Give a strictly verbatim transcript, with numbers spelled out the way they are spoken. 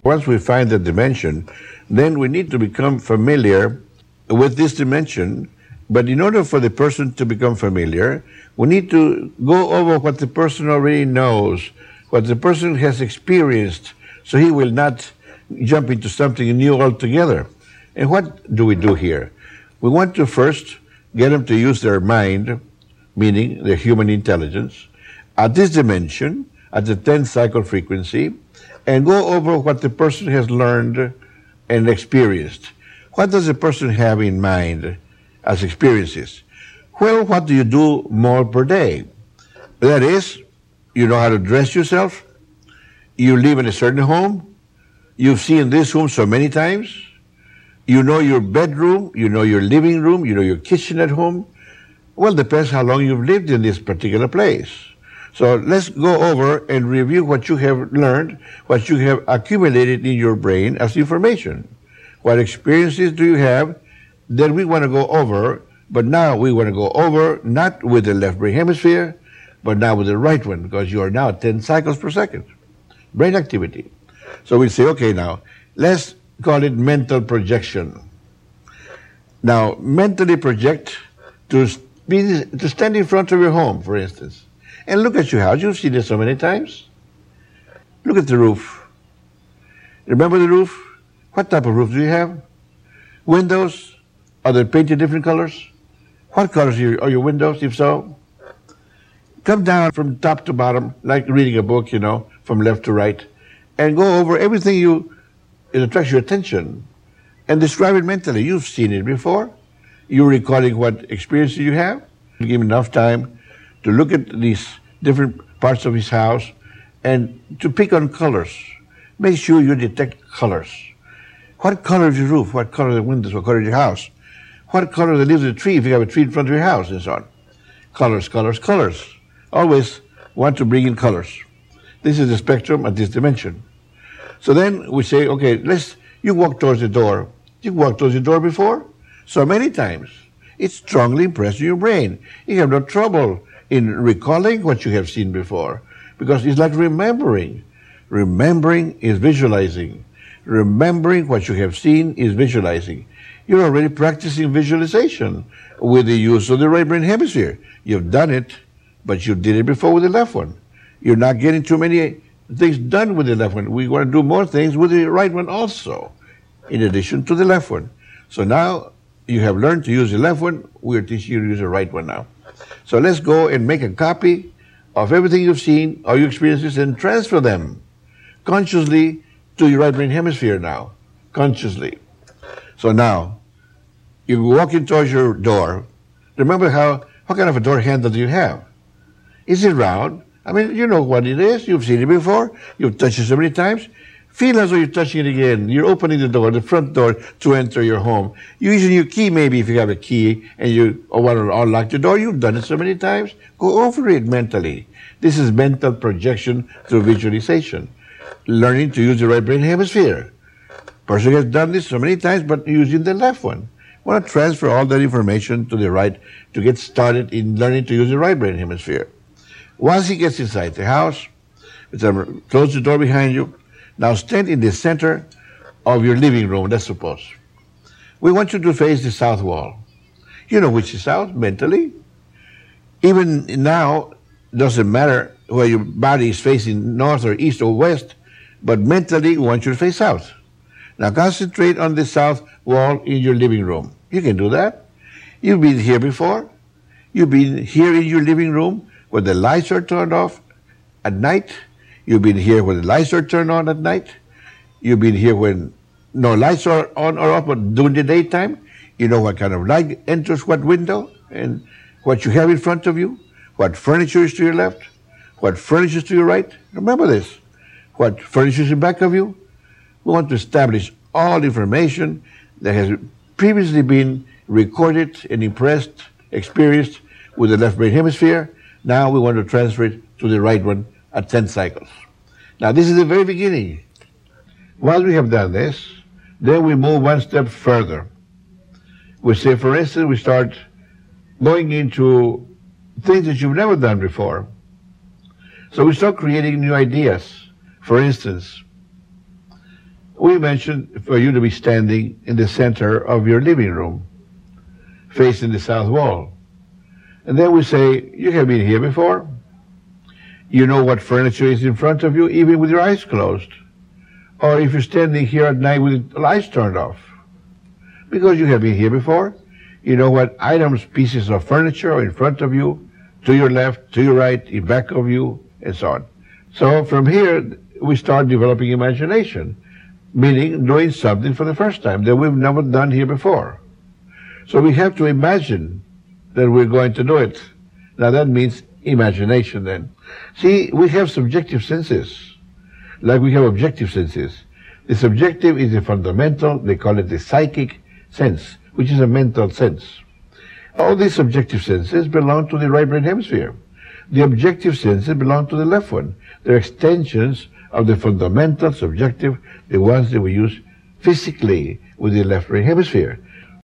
Once we find the dimension, then we need to become familiar with this dimension. But in order for the person to become familiar, we need to go over what the person already knows, what the person has experienced, so he will not jump into something new altogether. And what do we do here? We want to first get them to use their mind, meaning their human intelligence, at this dimension, at the tenth cycle frequency, and go over what the person has learned and experienced. What does the person have in mind as experiences? Well, what do you do more per day? That is, you know how to dress yourself, you live in a certain home, you've seen this home so many times, you know your bedroom, you know your living room, you know your kitchen at home. Well, depends how long you've lived in this particular place. So let's go over and review what you have learned, what you have accumulated in your brain as information. What experiences do you have that we want to go over, but now we want to go over not with the left brain hemisphere, but now with the right one, because you are now at ten cycles per second. Brain activity. So we say, okay, now, let's call it mental projection. Now, mentally project to, be, to stand in front of your home, for instance, and look at your house. You've seen it so many times. Look at the roof. Remember the roof? What type of roof do you have? Windows? Are they painted different colors? What colors are your, are your windows, if so? Come down from top to bottom, like reading a book, you know, from left to right, and go over everything you, it attracts your attention, and describe it mentally. You've seen it before. You're recalling what experiences you have. You give him enough time to look at these different parts of his house and to pick on colors. Make sure you detect colors. What color is your roof? What color are the windows? What color is your house? What color are the leaves of the tree if you have a tree in front of your house, and so on. Colors, colors, colors. Always want to bring in colors. This is the spectrum at this dimension. So then we say, okay, let's, you walk towards the door. You walked towards the door before? So many times. It's strongly impressed in your brain. You have no trouble in recalling what you have seen before, because it's like remembering. Remembering is visualizing. Remembering what you have seen is visualizing. You're already practicing visualization with the use of the right brain hemisphere. You've done it, but you did it before with the left one. You're not getting too many things done with the left one. We want to do more things with the right one also, in addition to the left one. So now you have learned to use the left one. We're teaching you to use the right one now. So let's go and make a copy of everything you've seen, all your experiences, and transfer them consciously to your right brain hemisphere now, consciously. So now, you walk in towards your door. Remember how, what kind of a door handle do you have? Is it round? I mean, you know what it is. You've seen it before. You've touched it so many times. Feel as though you're touching it again. You're opening the door, the front door, to enter your home. You're using your key, maybe, if you have a key, and you want to unlock the door. You've done it so many times. Go over it mentally. This is mental projection through visualization. Learning to use the right brain hemisphere. Person has done this so many times, but using the left one. Want to transfer all that information to the right to get started in learning to use the right brain hemisphere. Once he gets inside the house, close the door behind you. Now stand in the center of your living room, let's suppose. We want you to face the south wall. You know which is south, mentally. Even now, doesn't matter where your body is facing, north or east or west, but mentally we want you to face south. Now concentrate on the south wall in your living room. You can do that. You've been here before. You've been here in your living room where the lights are turned off at night. You've been here when the lights are turned on at night. You've been here when no lights are on or off, but during the daytime. You know what kind of light enters what window and what you have in front of you, what furniture is to your left, what furniture is to your right. Remember this. What furniture is in back of you. We want to establish all information that has previously been recorded and impressed, experienced with the left brain hemisphere. Now we want to transfer it to the right one at ten cycles. Now this is the very beginning. Once we have done this, then we move one step further. We say, for instance, we start going into things that you've never done before. So we start creating new ideas. For instance, we mentioned for you to be standing in the center of your living room, facing the south wall. And then we say, you have been here before. You know what furniture is in front of you, even with your eyes closed. Or if you're standing here at night with the lights turned off. Because you have been here before. You know what items, pieces of furniture are in front of you, to your left, to your right, in back of you, and so on. So from here, we start developing imagination, meaning doing something for the first time that we've never done here before. So we have to imagine that we're going to do it. Now that means imagination then. See, we have subjective senses, like we have objective senses. The subjective is the fundamental, they call it the psychic sense, which is a mental sense. All these subjective senses belong to the right brain hemisphere. The objective senses belong to the left one. They're extensions of the fundamental subjective, the ones that we use physically with the left brain hemisphere.